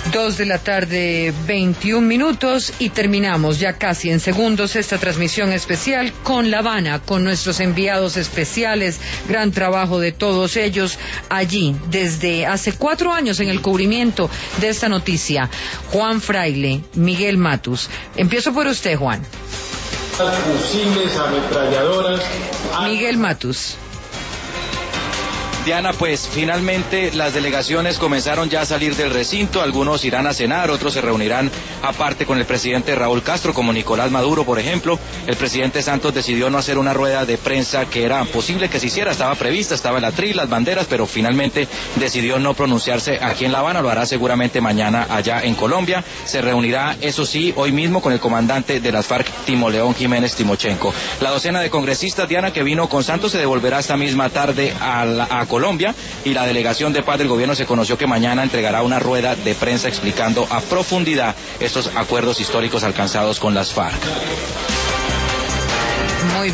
2:21 y terminamos ya casi en segundos esta transmisión especial con La Habana, con nuestros enviados especiales. Gran trabajo de todos ellos allí desde hace 4 años en el cubrimiento de esta noticia. Juan Fraile, Miguel Matus. Empiezo por usted, Juan. Fusiles, ametralladoras. Miguel Matus. Diana, pues finalmente las delegaciones comenzaron ya a salir del recinto, algunos irán a cenar, otros se reunirán aparte con el presidente Raúl Castro, como Nicolás Maduro, por ejemplo. El presidente Santos decidió no hacer una rueda de prensa que era posible que se hiciera, estaba prevista, estaba el atril, las banderas, pero finalmente decidió no pronunciarse aquí en La Habana, lo hará seguramente mañana allá en Colombia. Se reunirá, eso sí, hoy mismo con el comandante de las FARC, Timoleón Jiménez Timochenko. La docena de congresistas, Diana, que vino con Santos se devolverá esta misma tarde a Colombia, y la delegación de paz del gobierno se conoció que mañana entregará una rueda de prensa explicando a profundidad estos acuerdos históricos alcanzados con las FARC. Muy